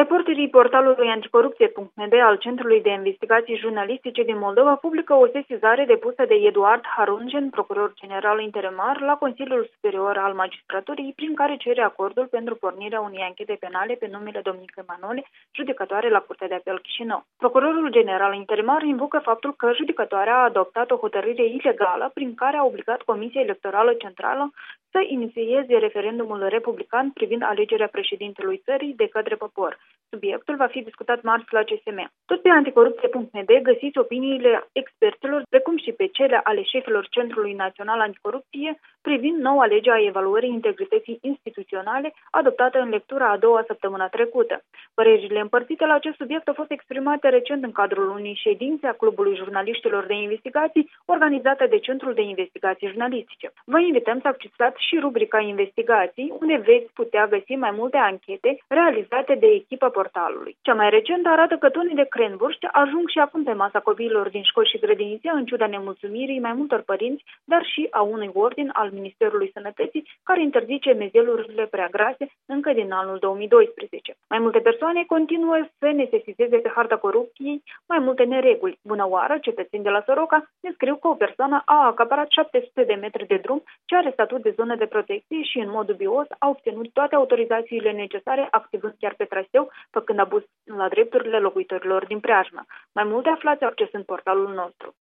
Reporterii portalului anticorupție.md al Centrului de Investigații Jurnalistice din Moldova publică o sesizare depusă de Eduard Harungen, procuror general interimar, la Consiliul Superior al Magistraturii, prin care cere acordul pentru pornirea unei anchete penale pe numele Domnică Manole, judecătoare la Curtea de Apel Chișinău. Procurorul general interimar invocă faptul că judecătoarea a adoptat o hotărâre ilegală prin care a obligat Comisia Electorală Centrală să inițieze referendumul republican privind alegerea președintelui țării de către popor. Subiectul va fi discutat marți la CSM. Tot pe anticorupție.md găsiți opiniile experților, precum și pe cele ale șefilor Centrului Național Anticorupție privind noua lege a evaluării integrității instituționale adoptată în lectura a doua săptămâna trecută. Părerile împărțite la acest subiect au fost exprimate recent în cadrul unei ședințe a Clubului Jurnaliștilor de Investigații organizată de Centrul de Investigații Jurnalistice. Vă invităm să accesați și rubrica Investigații, unde veți putea găsi mai multe anchete realizate de echipa portalului. Cea mai recentă arată că tonii de crenburști ajung și acum pe masa copiilor din școli și grădinițe, în ciuda nemulțumirii mai multor părinți, dar și a unui ordin al Ministerului Sănătății care interzice mezelurile prea grase încă din anul 2012. Mai multe persoane continuă să ne sesizeze pe harta corupției mai multe nereguli. Bună oară, cetățeni de la Soroca ne scriu că o persoană a acaparat 700 de metri de drum ce are statut de zonă de protecție și în mod dubios a obținut toate autorizațiile necesare, activând chiar pe traseu, făcând abuz la drepturile locuitorilor din preajmă. Mai multe aflați accesând portalul nostru.